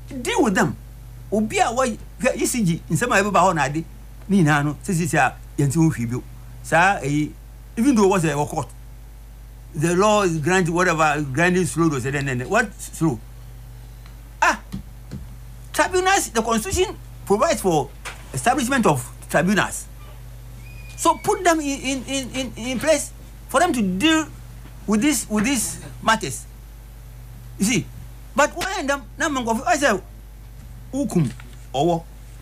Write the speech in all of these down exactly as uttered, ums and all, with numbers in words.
deal with them. Obia why E C G in some ever ba na de ni na no say say yenti wo hwibio sa eh even though it was a court the law is granting whatever granting slow do say then what slow ah tribunals the constitution provides for establishment of tribunals, so put them in in in in, in place for them to deal with this with these matters, you see. But when them na mango I say ukum or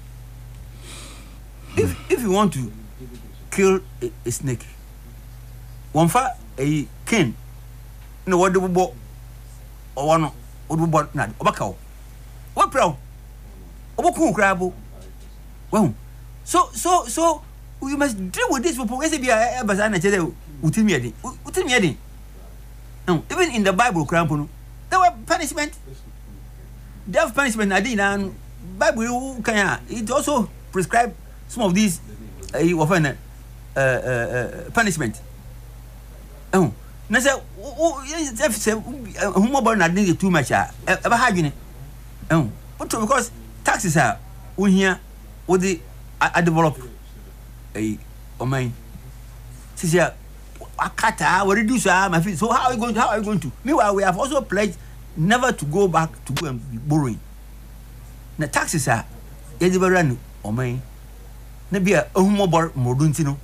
if if you want to kill a, a snake, one fa a cane no what do bo or one what do bo na obaka what pro oboku krabo well so so so we must deal with this people. Say be a bazana chede utimi edi utimi edi no even in the Bible krampo there were punishment, death punishment. I did and Bible can it also prescribe some of these uh, often uh, uh, uh, punishment. Oh, na say oh if say who more born need too much ah eba ha dwene. Oh, but because taxes are we here with the I develop a oman. See akata we reduce our my fees. So how are we going to how are we going to? Meanwhile we have also pledged never to go back to go and be borrowing. The taxes are yedi run oman. Na bia ohumo bor modunti no.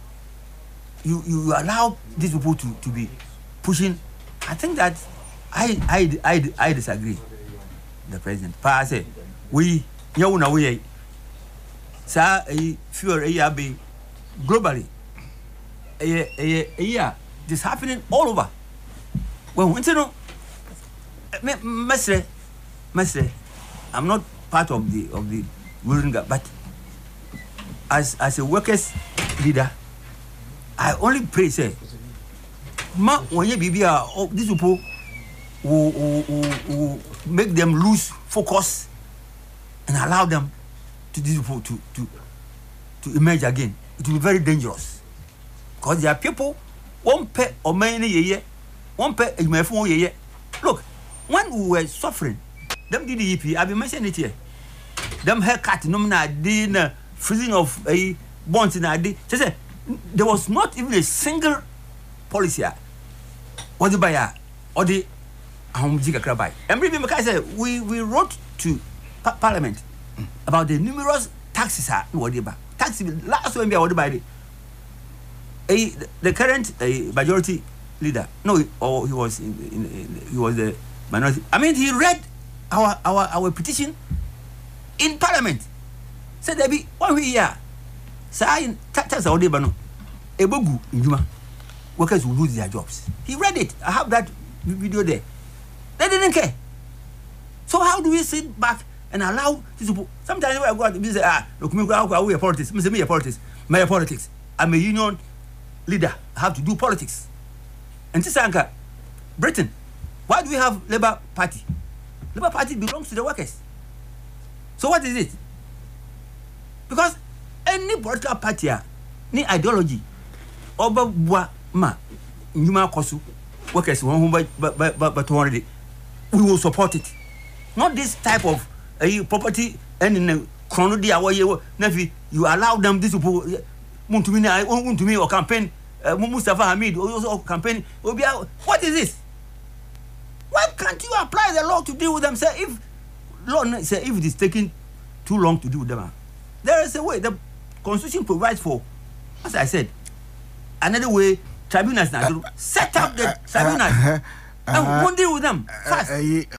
You you allow these people to to be pushing. I think that I I I I disagree. The president pa say we nyawu na we sa e fear e be globally. Eh eh eh this happening all over. Well, you know, Mestre, Mestre, I'm not part of the of the ruling, but as as a workers leader, I only pray say, ma when you be oh these people who, who, who, who make them lose focus and allow them to these people to to to emerge again. It will be very dangerous because there are people one pay or many ye one pay a phone ye. Look, when we were suffering, them did the E P. I've been mentioning it here. Them haircut, no na din freezing of a bonds in a day. Say there was not even a single policy. What the buyer or the home jigger crabai. And remember, I said we we wrote to pa- Parliament about the numerous taxes are whatever taxes last one be what by the a the current a majority leader. No, or he was in, in, in he was the minority. I mean, he read our our our petition in Parliament. Said there be one we here. Say tax our labor no. Ebogu injuma. Workers will lose their jobs. He read it. I have that video there. They didn't care. So how do we sit back and allow these people? Sometimes when I go out, we say, ah, look, me go we are politics. Me say me are politics. Me are politics. I'm a union leader. I have to do politics. And this anchor, Britain, why do we have Labour Party? Labour Party belongs to the workers. So what is it? Because any political party, any ideology, oba bua ma nyuma kosu workers won but but but already we will support it. Not this type of uh, property and in the chrono dia you allow them this people to me I want to me or campaign uh, Mustafa Hamid also campaign. What is this? Why can't you apply the law to deal with them? Say if law say if it is taking too long to deal with them, there is a way. The constitution provides for, as I said, another way. Tribunals now set up the tribunals and we'll deal with them fast.